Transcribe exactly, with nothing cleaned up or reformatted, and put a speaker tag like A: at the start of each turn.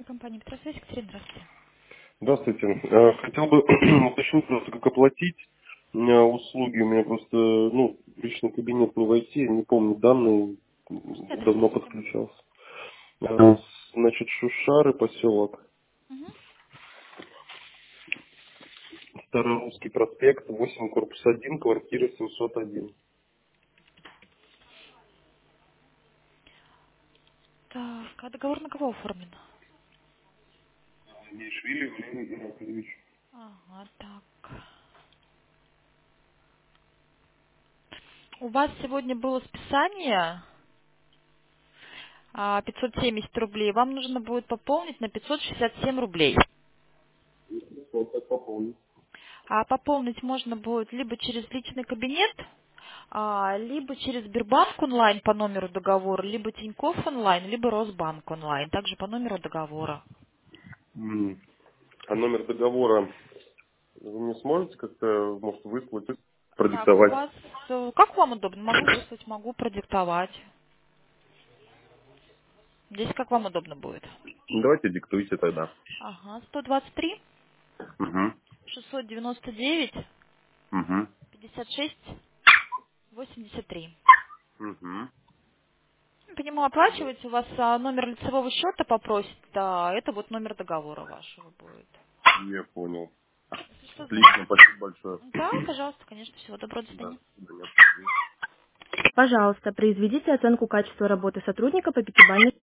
A: Компания «Петросвязь», Екатерина, здравствуйте.
B: Здравствуйте. Э, Хотел бы уточнить просто, как оплатить э, услуги. У меня просто, ну, в личный кабинет не войти, я не помню данные,
A: Скажите
B: м,
A: адрес
B: давно
A: системы.
B: подключался. Э, Значит, Шушары, поселок,
A: Мгм.
B: Старорусский проспект, восемь, корпус один, квартира семьсот один.
A: Так, а договор на кого оформлен?
B: Ишвили Валерий Иракович.
A: Ага, так. У вас сегодня было списание а, пятьсот семьдесят рублей. Вам нужно будет пополнить на пятьсот шестьдесят семь рублей.
B: Вот так пополнить.
A: А пополнить можно будет либо через личный кабинет, а, либо через Сбербанк онлайн по номеру договора, либо Тинькофф онлайн, либо Росбанк онлайн, также по номеру договора.
B: М. А номер договора вы мне сможете как-то, может, выслать,
A: Так, у
B: продиктовать?
A: вас, э, как вам удобно? Могу выслать, могу продиктовать. Здесь как вам удобно будет.
B: Давайте диктуйте тогда.
A: Ага, сто двадцать три,
B: Угу.
A: шестьсот девяносто девять,
B: Угу.
A: пятьдесят шесть, восемьдесят три.
B: Угу.
A: По нему оплачиваете, у вас а, номер лицевого счета попросит, а это вот номер договора вашего будет.
B: Я понял.
A: Если что,
B: Отлично,
A: звоните.
B: спасибо большое.
A: Да, пожалуйста, конечно, всего доброго, до
B: Да,
A: свидания.
B: до свидания.
C: Пожалуйста, произведите оценку качества работы сотрудника по пятибалльной